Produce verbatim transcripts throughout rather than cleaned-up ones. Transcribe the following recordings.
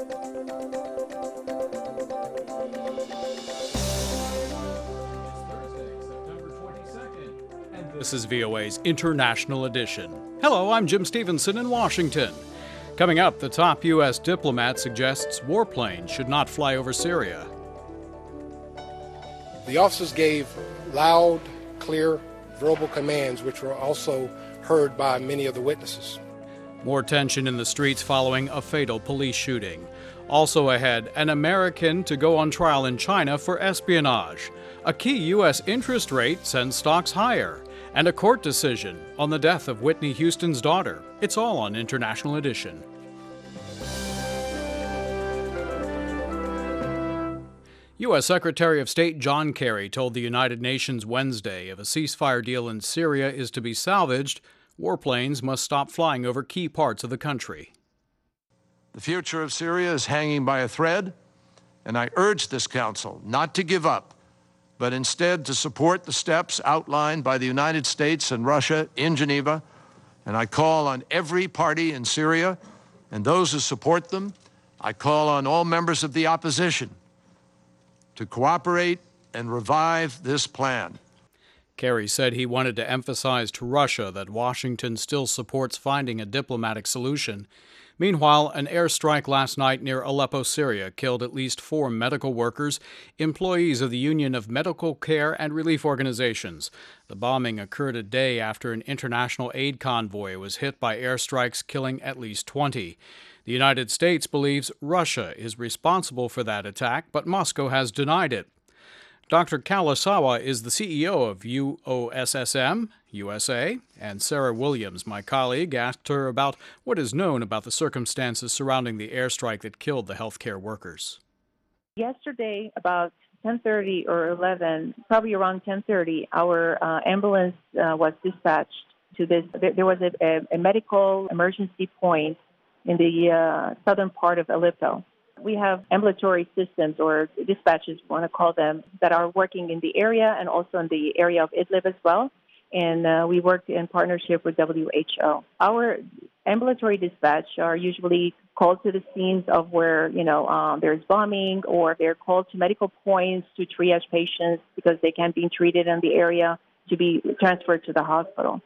This is V O A's International Edition. Hello, I'm Jim Stevenson in Washington. Coming up, the top U S diplomat suggests warplanes should not fly over Syria. The officers gave loud, clear, verbal commands, which were also heard by many of the witnesses. More tension in the streets following a fatal police shooting. Also ahead, an American to go on trial in China for espionage. A key U S interest rate sends stocks higher. And a court decision on the death of Whitney Houston's daughter. It's all on International Edition. U S. Secretary of State John Kerry told the United Nations Wednesday if a ceasefire deal in Syria is to be salvaged, warplanes must stop flying over key parts of the country. The future of Syria is hanging by a thread, and I urge this Council not to give up, but instead to support the steps outlined by the United States and Russia in Geneva. And I call on every party in Syria and those who support them. I call on all members of the opposition to cooperate and revive this plan. Kerry said he wanted to emphasize to Russia that Washington still supports finding a diplomatic solution. Meanwhile, an airstrike last night near Aleppo, Syria, killed at least four medical workers, employees of the Union of Medical Care and Relief Organizations. The bombing occurred a day after an international aid convoy was hit by airstrikes, killing at least twenty. The United States believes Russia is responsible for that attack, but Moscow has denied it. Doctor Kalasawa is the C E O of U O S S M, U S A, and Sarah Williams, my colleague, asked her about what is known about the circumstances surrounding the airstrike that killed the healthcare workers. Yesterday, about ten thirty or eleven, probably around ten thirty, our uh, ambulance uh, was dispatched to this. There, there was a, a, a medical emergency point in the uh, southern part of Aleppo. We have ambulatory systems, or dispatches, we want to call them, that are working in the area and also in the area of Idlib as well. And uh, we work in partnership with W H O. Our ambulatory dispatch are usually called to the scenes of where, you know, um, there's bombing, or they're called to medical points to triage patients because they can't be treated in the area to be transferred to the hospital.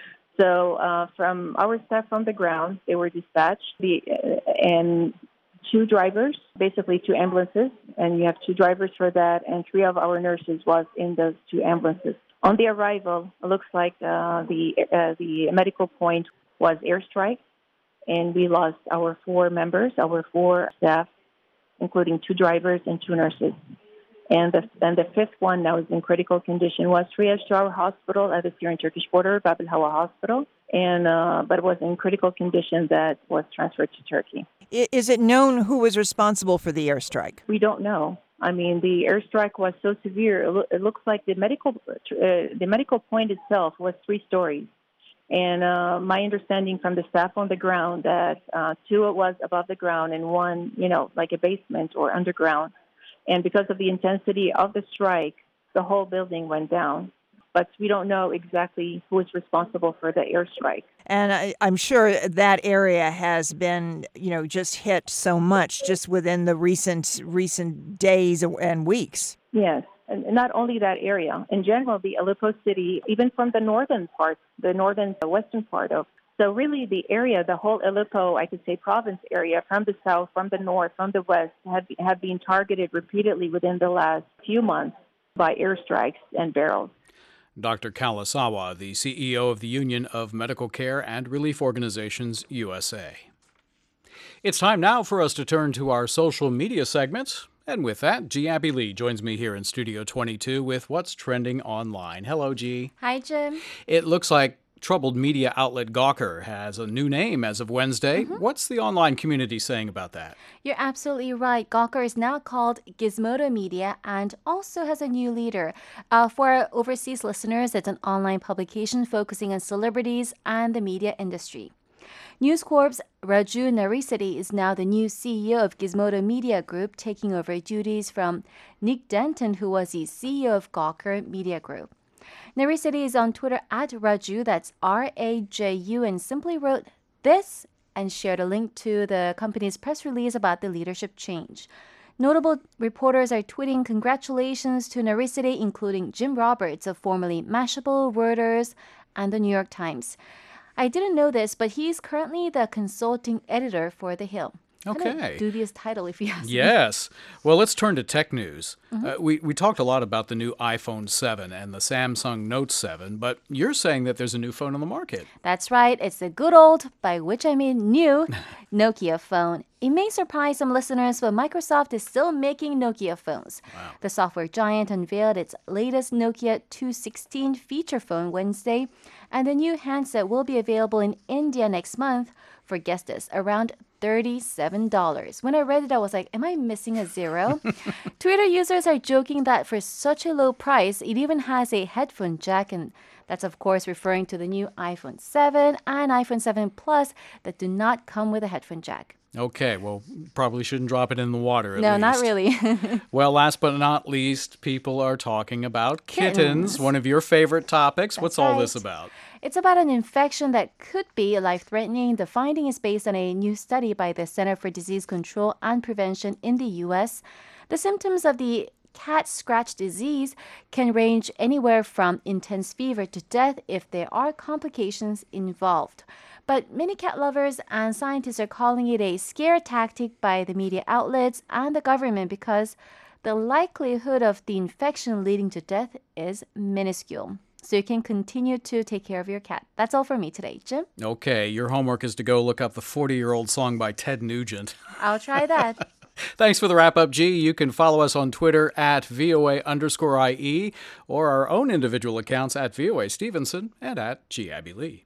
So uh, from our staff from the ground, they were dispatched, the, uh, and two drivers, basically two ambulances, and you have two drivers for that, and three of our nurses was in those two ambulances. On the arrival, it looks like uh, the uh, the medical point was airstrike, and we lost our four members, our four staff, including two drivers and two nurses. And the and the fifth one now is in critical condition, was triaged to our hospital at the Syrian-Turkish border, Bab al-Hawa Hospital, and uh, but it was in critical condition that was transferred to Turkey. Is it known who was responsible for the airstrike? We don't know. I mean, the airstrike was so severe. It, lo- it looks like the medical uh, the medical point itself was three stories. And uh, my understanding from the staff on the ground that uh, two it was above the ground and one, you know, like a basement or underground. And because of the intensity of the strike, the whole building went down. But we don't know exactly who is responsible for the airstrike. And I, I'm sure that area has been, you know, just hit so much just within the recent recent days and weeks. Yes, and not only that area. In general, the Aleppo city, even from the northern part, the northern, the western part of, so really the area, the whole Aleppo, I could say province area, from the south, from the north, from the west, have, have been targeted repeatedly within the last few months by airstrikes and barrels. Doctor Kalasawa, the C E O of the Union of Medical Care and Relief Organizations, U S A. It's time now for us to turn to our social media segments. And with that, G. Abby Lee joins me here in Studio twenty-two with What's Trending Online. Hello, G. Hi, Jim. It looks like troubled media outlet Gawker has a new name as of Wednesday. Mm-hmm. What's the online community saying about that? You're absolutely right. Gawker is now called Gizmodo Media and also has a new leader. Uh, for our overseas listeners, it's an online publication focusing on celebrities and the media industry. News Corp's Raju Nariseti is now the new C E O of Gizmodo Media Group, taking over duties from Nick Denton, who was the C E O of Gawker Media Group. Nariseti is on Twitter at Raju, that's R A J U, and simply wrote, "This and shared a link to the company's press release about the leadership change. Notable reporters are tweeting congratulations to Naricide, including Jim Roberts of formerly Mashable, Reuters, and the New York Times. I didn't know this, but he's currently the consulting editor for The Hill. Okay. Kind of dubious title, if you ask me. Yes. Well, let's turn to tech news. Mm-hmm. Uh, we, we talked a lot about the new iPhone seven and the Samsung Note seven, but you're saying that there's a new phone on the market. That's right. It's the good old, by which I mean new, Nokia phone. It may surprise some listeners, but Microsoft is still making Nokia phones. Wow. The software giant unveiled its latest Nokia two sixteen feature phone Wednesday, and the new handset will be available in India next month for, guess this, around thirty-seven dollars. When I read it, I was like, am I missing a zero? Twitter users are joking that for such a low price, it even has a headphone jack, and that's of course referring to the new iPhone seven and iPhone seven Plus that do not come with a headphone jack. Okay, well, probably shouldn't drop it in the water at No, least. not really. Well, last but not least, people are talking about kittens, Kittens. one of your favorite topics. That's What's all right. this about? It's about an infection that could be life-threatening. The finding is based on a new study by the Center for Disease Control and Prevention in the U S. The symptoms of the cat scratch disease can range anywhere from intense fever to death if there are complications involved. But many cat lovers and scientists are calling it a scare tactic by the media outlets and the government because the likelihood of the infection leading to death is minuscule. So you can continue to take care of your cat. That's all for me today. Jim? Okay, your homework is to go look up the forty-year-old song by Ted Nugent. I'll try that. Thanks for the wrap-up, G. You can follow us on Twitter at VOA underscore IE or our own individual accounts at VOA Stevenson and at G. Abby Lee.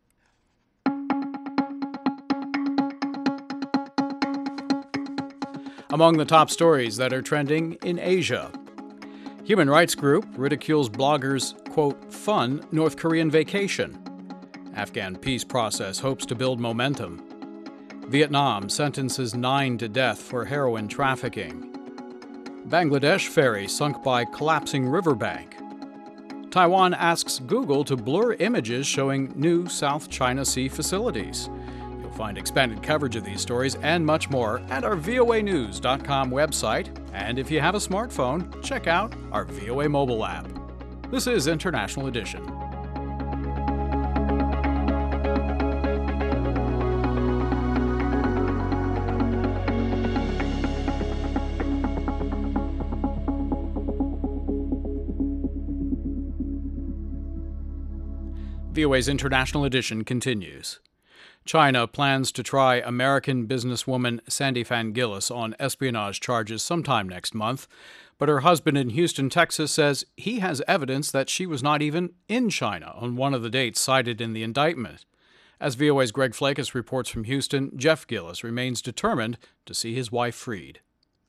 Among the top stories that are trending in Asia. Human rights group ridicules bloggers' quote, fun North Korean vacation. Afghan peace process hopes to build momentum. Vietnam sentences nine to death for heroin trafficking. Bangladesh ferry sunk by collapsing riverbank. Taiwan asks Google to blur images showing new South China Sea facilities. You'll find expanded coverage of these stories and much more at our V O A news dot com website. And if you have a smartphone, check out our V O A mobile app. This is International Edition. V O A's International Edition continues. China plans to try American businesswoman Sandy Fan Gillis on espionage charges sometime next month, but her husband in Houston, Texas, says he has evidence that she was not even in China on one of the dates cited in the indictment. As V O A's Greg Flakus reports from Houston, Jeff Gillis remains determined to see his wife freed.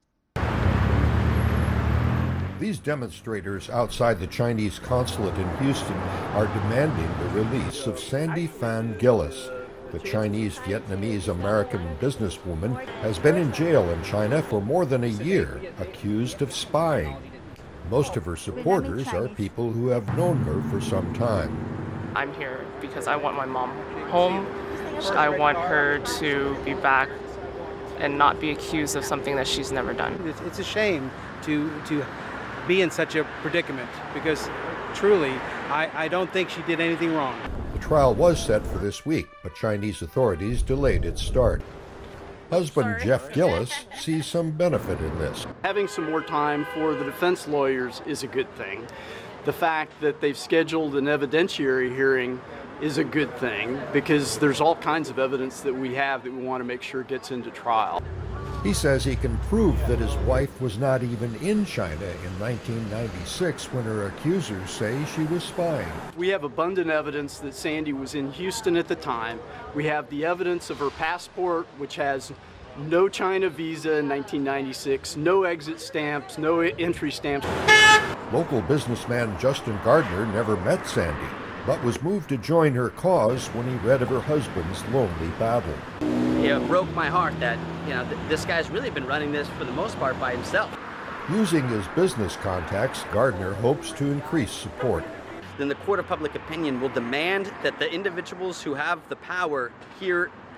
These demonstrators outside the Chinese consulate in Houston are demanding the release of Sandy Fan Gillis. The Chinese-Vietnamese-American businesswoman has been in jail in China for more than a year, accused of spying. Most of her supporters are people who have known her for some time. I'm here because I want my mom home. I want her to be back and not be accused of something that she's never done. It's, it's a shame to to be in such a predicament because truly, I, I don't think she did anything wrong. The trial was set for this week, but Chinese authorities delayed its start. Husband Jeff Gillis sees some benefit in this. Having some more time for the defense lawyers is a good thing. The fact that they've scheduled an evidentiary hearing is a good thing because there's all kinds of evidence that we have that we want to make sure gets into trial. He says he can prove that his wife was not even in China in nineteen ninety-six when her accusers say she was spying. We have abundant evidence that Sandy was in Houston at the time. We have the evidence of her passport, which has no China visa in nineteen ninety-six, no exit stamps, no entry stamps. Local businessman Justin Gardner never met Sandy, but was moved to join her cause when he read of her husband's lonely battle. It broke my heart that, you know, th- this guy's really been running this for the most part by himself. Using his business contacts, Gardner hopes to increase support. Then the court of public opinion will demand that the individuals who have the power here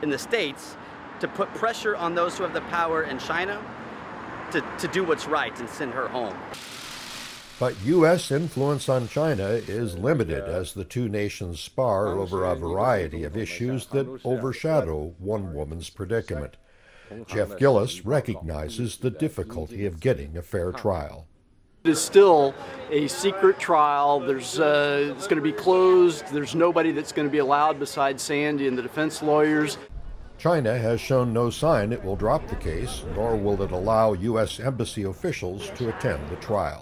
in the States to put pressure on those who have the power in China to, to do what's right and send her home. But U S influence on China is limited as the two nations spar over a variety of issues that overshadow one woman's predicament. Jeff Gillis recognizes the difficulty of getting a fair trial. It is still a secret trial. There's, uh, it's going to be closed. There's nobody that's going to be allowed besides Sandy and the defense lawyers. China has shown no sign it will drop the case, nor will it allow U S embassy officials to attend the trial.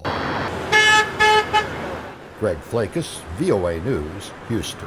Greg Flakus, V O A News, Houston.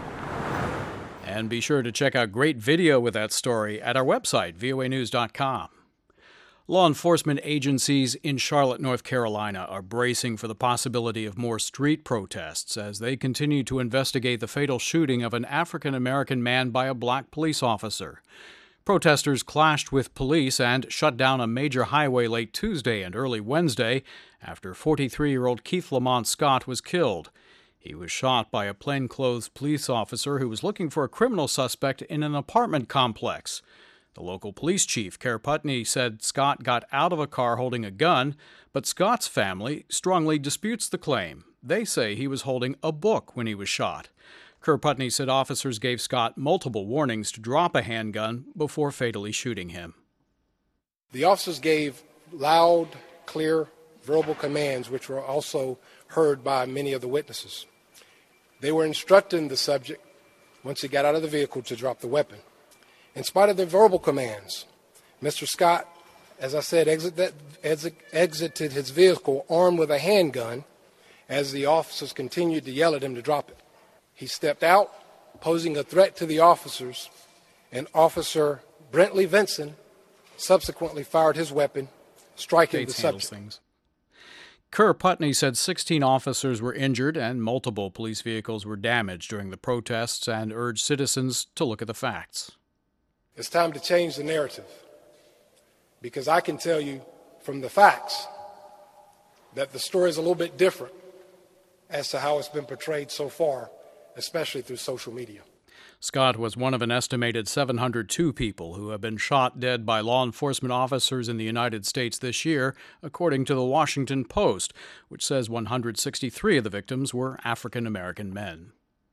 And be sure to check out great video with that story at our website, V O A news dot com. Law enforcement agencies in Charlotte, North Carolina are bracing for the possibility of more street protests as they continue to investigate the fatal shooting of an African-American man by a black police officer. Protesters clashed with police and shut down a major highway late Tuesday and early Wednesday after forty-three-year-old Keith Lamont Scott was killed. He was shot by a plainclothes police officer who was looking for a criminal suspect in an apartment complex. The local police chief, Kerr Putney, said Scott got out of a car holding a gun, but Scott's family strongly disputes the claim. They say he was holding a book when he was shot. Kerr Putney said officers gave Scott multiple warnings to drop a handgun before fatally shooting him. The officers gave loud, clear, verbal commands, which were also heard by many of the witnesses. They were instructing the subject, once he got out of the vehicle, to drop the weapon. In spite of the verbal commands, Mister Scott, as I said, exit, exit, exited his vehicle armed with a handgun as the officers continued to yell at him to drop it. He stepped out, posing a threat to the officers, and Officer Brentley Vinson subsequently fired his weapon, striking Gates the subject. Things. Kerr Putney said sixteen officers were injured and multiple police vehicles were damaged during the protests and urged citizens to look at the facts. It's time to change the narrative, because I can tell you from the facts that the story is a little bit different as to how it's been portrayed so far, especially through social media. Scott was one of an estimated seven hundred two people who have been shot dead by law enforcement officers in the United States this year, according to the Washington Post, which says one hundred sixty-three of the victims were African American men.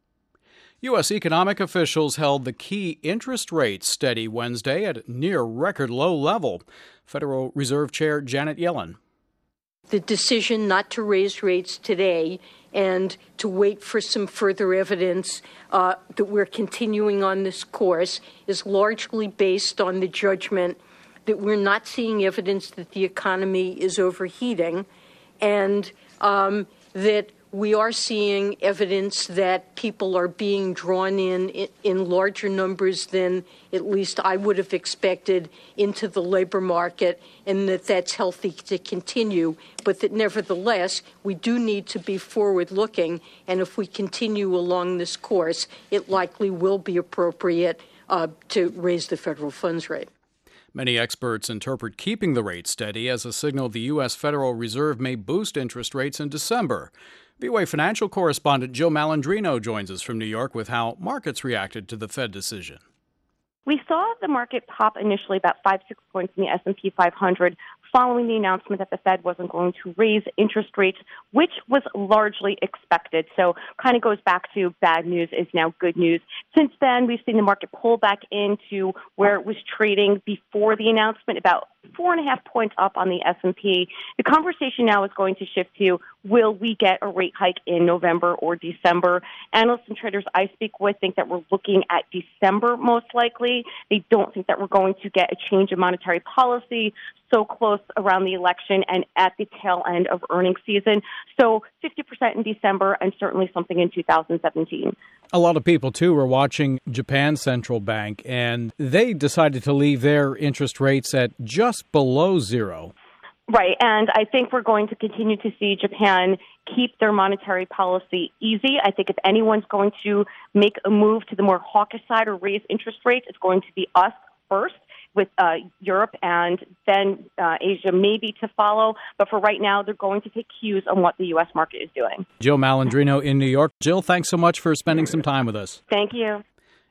U S economic officials held the key interest rate steady Wednesday at a near record low level. Federal Reserve Chair Janet Yellen. The decision not to raise rates today and to wait for some further evidence uh, that we're continuing on this course is largely based on the judgment that we're not seeing evidence that the economy is overheating, and um, that we are seeing evidence that people are being drawn in, in in larger numbers than at least I would have expected into the labor market, and that that's healthy to continue, but that nevertheless we do need to be forward-looking, and if we continue along this course, it likely will be appropriate uh, to raise the federal funds rate. Many experts interpret keeping the rate steady as a signal the U S Federal Reserve may boost interest rates in December. V O A financial correspondent Joe Malandrino joins us from New York with how markets reacted to the Fed decision. We saw the market pop initially about five, six points in the S and P five hundred following the announcement that the Fed wasn't going to raise interest rates, which was largely expected. So kind of goes back to bad news is now good news. Since then, we've seen the market pull back into where it was trading before the announcement, about four and a half points up on the S and P. The conversation now is going to shift to, will we get a rate hike in November or December? Analysts and traders I speak with think that we're looking at December most likely. They don't think that we're going to get a change in monetary policy so close around the election and at the tail end of earnings season. So fifty percent in December and certainly something in two thousand seventeen. A lot of people, too, were watching Japan's central bank, and they decided to leave their interest rates at just below zero. Right, and I think we're going to continue to see Japan keep their monetary policy easy. I think if anyone's going to make a move to the more hawkish side or raise interest rates, it's going to be us first, with uh, Europe and then uh, Asia maybe to follow. But for right now, they're going to take cues on what the U S market is doing. Jill Malandrino in New York. Jill, thanks so much for spending some time with us. Thank you.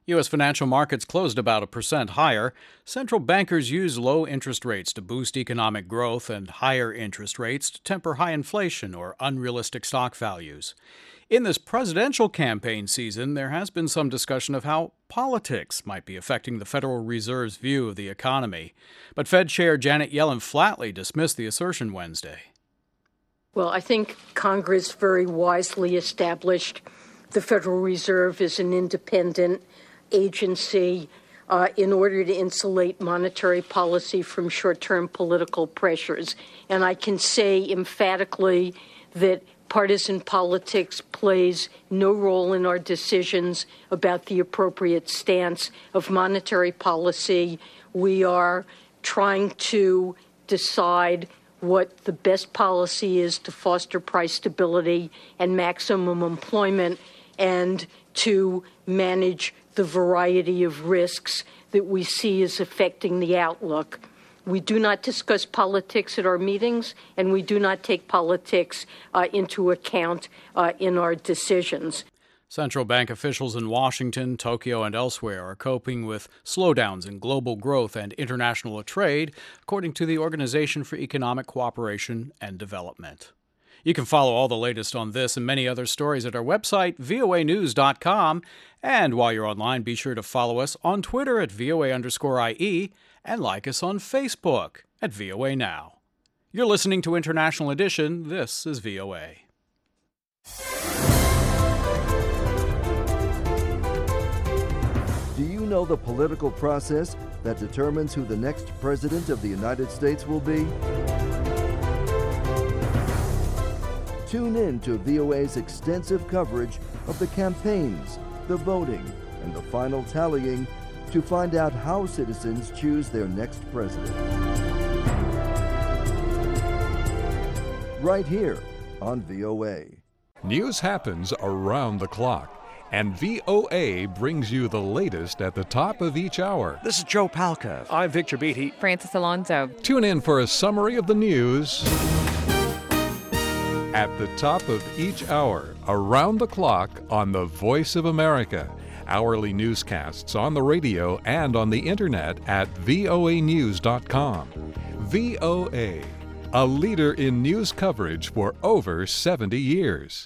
U S financial markets closed about a percent higher. Central bankers use low interest rates to boost economic growth and higher interest rates to temper high inflation or unrealistic stock values. In this presidential campaign season, there has been some discussion of how politics might be affecting the Federal Reserve's view of the economy. But Fed Chair Janet Yellen flatly dismissed the assertion Wednesday. Well, I think Congress very wisely established the Federal Reserve as an independent agency uh, in order to insulate monetary policy from short-term political pressures. And I can say emphatically that partisan politics plays no role in our decisions about the appropriate stance of monetary policy. We are trying to decide what the best policy is to foster price stability and maximum employment and to manage the variety of risks that we see as affecting the outlook. We do not discuss politics at our meetings, and we do not take politics uh, into account uh, in our decisions. Central bank officials in Washington, Tokyo, and elsewhere are coping with slowdowns in global growth and international trade, according to the Organization for Economic Cooperation and Development. You can follow all the latest on this and many other stories at our website, V O A news dot com. And while you're online, be sure to follow us on Twitter at V O A underscore I E and like us on Facebook at V O A Now. You're listening to International Edition. This is V O A. Do you know the political process that determines who the next president of the United States will be? Tune in to V O A's extensive coverage of the campaigns, the voting, and the final tallying to find out how citizens choose their next president. Right here on V O A. News happens around the clock, and V O A brings you the latest at the top of each hour. This is Joe Palca. I'm Victor Beatty. Francis Alonso. Tune in for a summary of the news at the top of each hour, around the clock on the Voice of America. Hourly newscasts on the radio and on the internet at V O A news dot com. V O A, a leader in news coverage for over seventy years.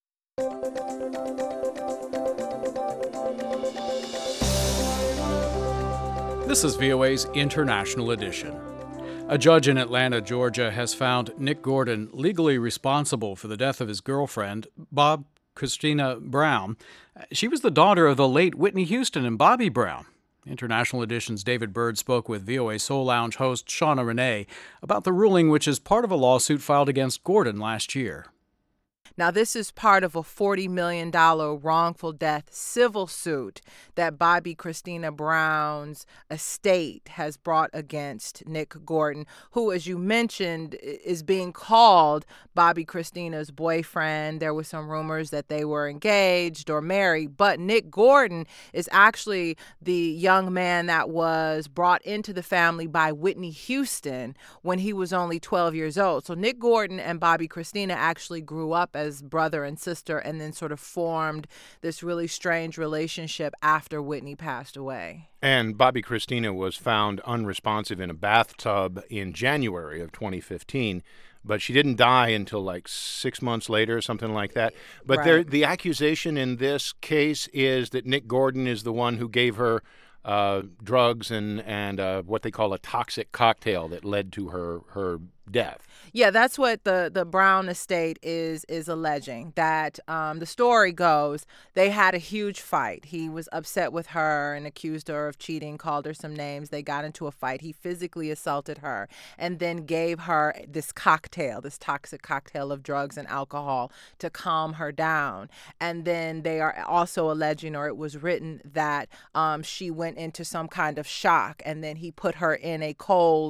This is V O A's International Edition. A judge in Atlanta, Georgia, has found Nick Gordon legally responsible for the death of his girlfriend, Bob Christina Brown. She was the daughter of the late Whitney Houston and Bobby Brown. International Edition's David Byrd spoke with V O A Soul Lounge host Shauna Renee about the ruling, which is part of a lawsuit filed against Gordon last year. Now, this is part of a forty million dollars wrongful death civil suit that Bobby Christina Brown's estate has brought against Nick Gordon, who, as you mentioned, is being called Bobby Christina's boyfriend. There were some rumors that they were engaged or married, but Nick Gordon is actually the young man that was brought into the family by Whitney Houston when he was only twelve years old. So Nick Gordon and Bobby Christina actually grew up as as brother and sister, and then sort of formed this really strange relationship after Whitney passed away. And Bobby Christina was found unresponsive in a bathtub in January of twenty fifteen, but she didn't die until like six months later or something like that. But Right. there, the accusation in this case is that Nick Gordon is the one who gave her uh, drugs and, and uh, what they call a toxic cocktail that led to her, her death. Yeah, that's what the, the Brown estate is is alleging. That um, the story goes, they had a huge fight. He was upset with her and accused her of cheating, called her some names. They got into a fight. He physically assaulted her and then gave her this cocktail, this toxic cocktail of drugs and alcohol to calm her down. And then they are also alleging, or it was written, that um, she went into some kind of shock, and then he put her in a cold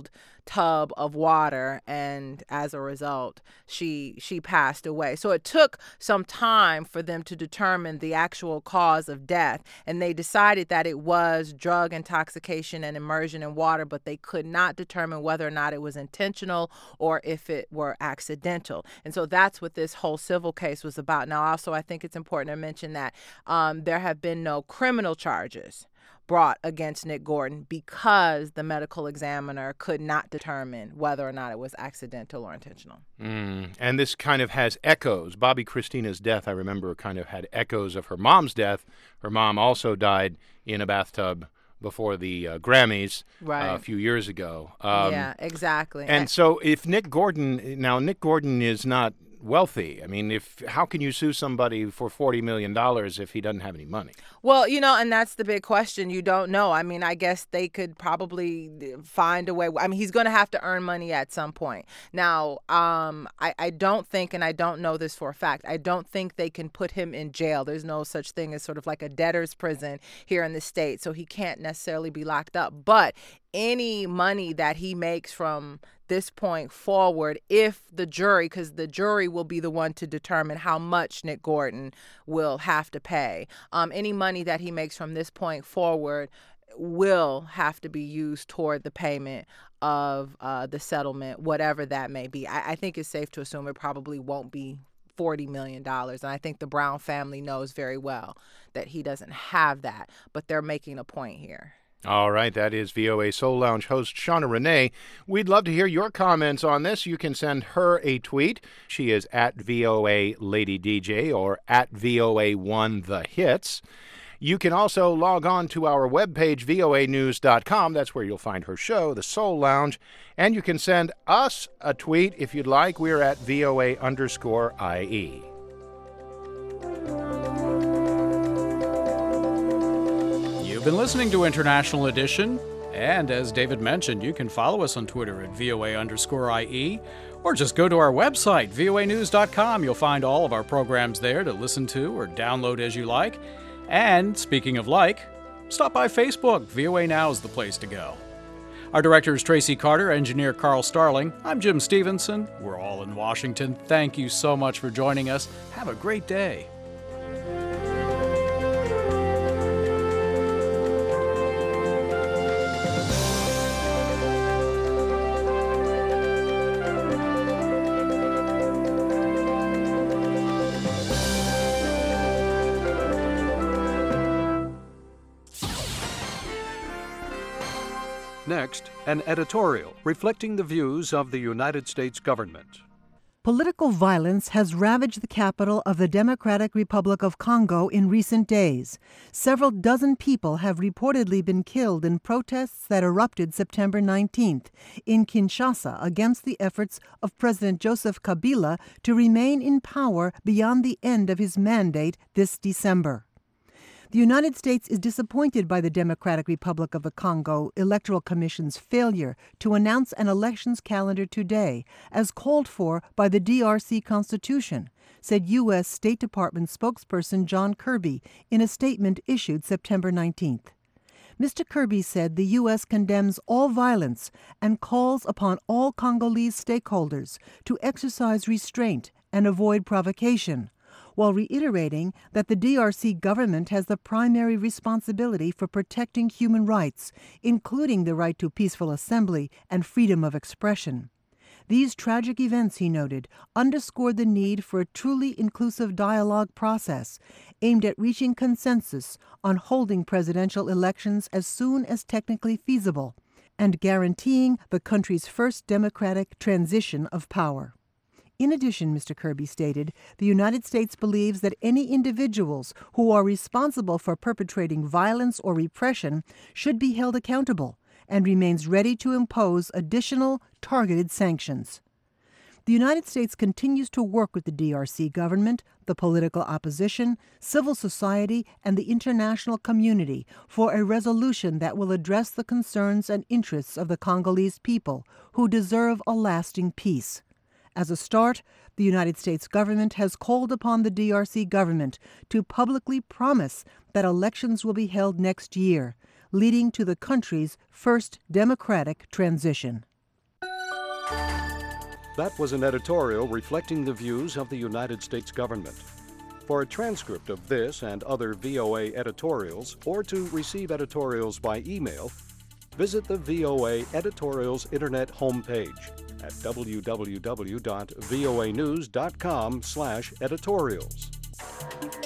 tub of water, and as a result, she she passed away. So it took some time for them to determine the actual cause of death, and they decided that it was drug intoxication and immersion in water, but they could not determine whether or not it was intentional or if it were accidental. And so that's what this whole civil case was about. Now, also, I think it's important to mention that um, there have been no criminal charges brought against Nick Gordon because the medical examiner could not determine whether or not it was accidental or intentional. Mm. And this kind of has echoes. Bobbi Kristina's death, I remember, kind of had echoes of her mom's death. Her mom also died in a bathtub before the uh, Grammys right. uh, a few years ago. Um, yeah, exactly. And so if Nick Gordon, now Nick Gordon is not wealthy. I mean, if how can you sue somebody for forty million dollars if he doesn't have any money? Well, you know, and that's the big question. You don't know. I mean, I guess they could probably find a way. I mean, he's going to have to earn money at some point. Now, um, I, I don't think, and I don't know this for a fact, I don't think they can put him in jail. There's no such thing as sort of like a debtor's prison here in the state, so he can't necessarily be locked up. But any money that he makes from this point forward, if the jury, because the jury will be the one to determine how much Nick Gordon will have to pay, um, any money that he makes from this point forward will have to be used toward the payment of uh, the settlement, whatever that may be. I, I think it's safe to assume it probably won't be forty million dollars. And I think the Brown family knows very well that he doesn't have that, but they're making a point here. All right, that is V O A Soul Lounge host Shauna Renee. We'd love to hear your comments on this. You can send her a tweet. She is at V O A Lady D J or at V O A one The Hits. You can also log on to our webpage, V O A news dot com. That's where you'll find her show, The Soul Lounge. And you can send us a tweet if you'd like. We're at V O A underscore I E. You've been listening to International Edition, and as David mentioned, you can follow us on Twitter at V O A underscore I E, or just go to our website, V O A news dot com. You'll find all of our programs there to listen to or download as you like. And speaking of like, stop by Facebook. V O A Now is the place to go. Our director is Tracy Carter, engineer Carl Starling. I'm Jim Stevenson. We're all in Washington. Thank you so much for joining us. Have a great day. Next, an editorial reflecting the views of the United States government. Political violence has ravaged the capital of the Democratic Republic of Congo in recent days. Several dozen people have reportedly been killed in protests that erupted September nineteenth in Kinshasa against the efforts of President Joseph Kabila to remain in power beyond the end of his mandate this December. The United States is disappointed by the Democratic Republic of the Congo Electoral Commission's failure to announce an elections calendar today, as called for by the D R C Constitution, said U S State Department spokesperson John Kirby in a statement issued September nineteenth. Mister Kirby said the U S condemns all violence and calls upon all Congolese stakeholders to exercise restraint and avoid provocation, while reiterating that the D R C government has the primary responsibility for protecting human rights, including the right to peaceful assembly and freedom of expression. These tragic events, he noted, underscored the need for a truly inclusive dialogue process aimed at reaching consensus on holding presidential elections as soon as technically feasible and guaranteeing the country's first democratic transition of power. In addition, Mister Kirby stated, the United States believes that any individuals who are responsible for perpetrating violence or repression should be held accountable and remains ready to impose additional targeted sanctions. The United States continues to work with the D R C government, the political opposition, civil society, and the international community for a resolution that will address the concerns and interests of the Congolese people, who deserve a lasting peace. As a start, the United States government has called upon the D R C government to publicly promise that elections will be held next year, leading to the country's first democratic transition. That was an editorial reflecting the views of the United States government. For a transcript of this and other V O A editorials, or to receive editorials by email, visit the V O A Editorials Internet homepage at w w w dot voa news dot com slash editorials.